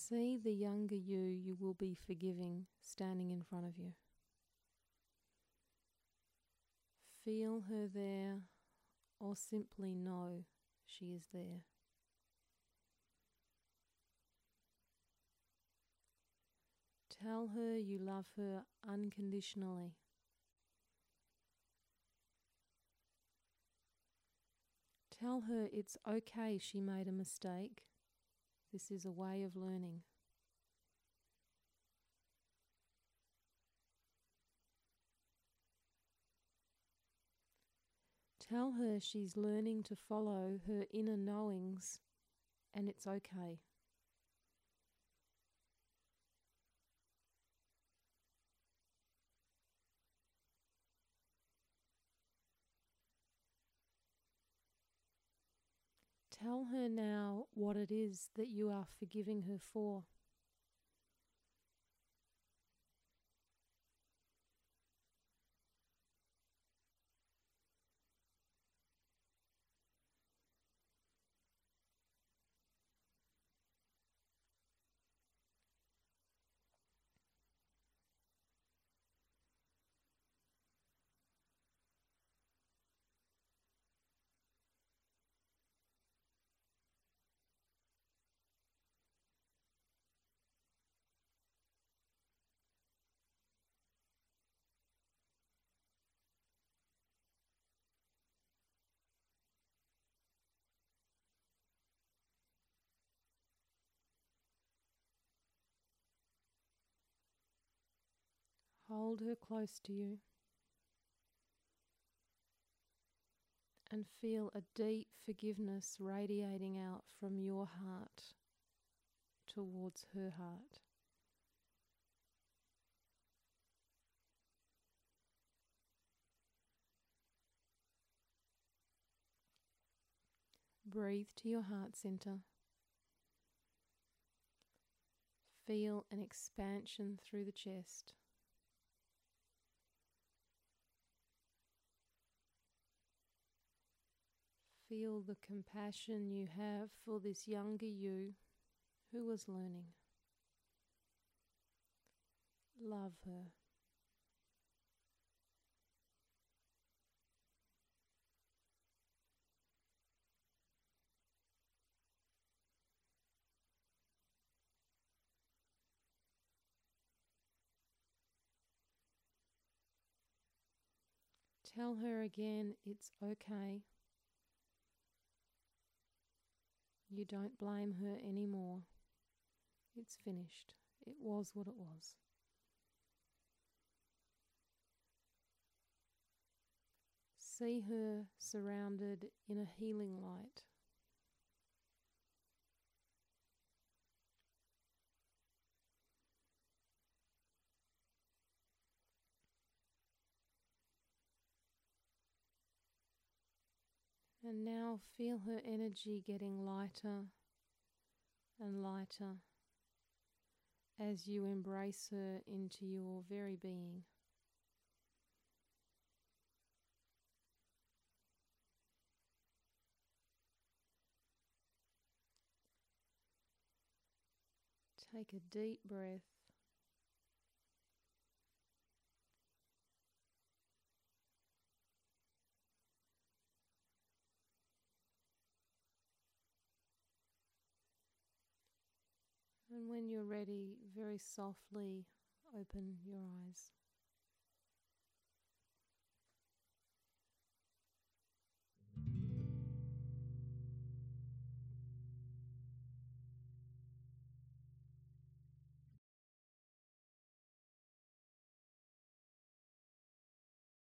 See the younger you will be forgiving standing in front of you. Feel her there, or simply know she is there. Tell her you love her unconditionally. Tell her it's okay she made a mistake. This is a way of learning. Tell her she's learning to follow her inner knowings and it's okay. Tell her now what it is that you are forgiving her for. Hold her close to you and feel a deep forgiveness radiating out from your heart towards her heart. Breathe to your heart center. Feel an expansion through the chest. Feel the compassion you have for this younger you who was learning. Love her. Tell her again it's okay. You don't blame her anymore. It's finished. It was what it was. See her surrounded in a healing light. And now feel her energy getting lighter and lighter as you embrace her into your very being. Take a deep breath. And when you're ready, very softly open your eyes.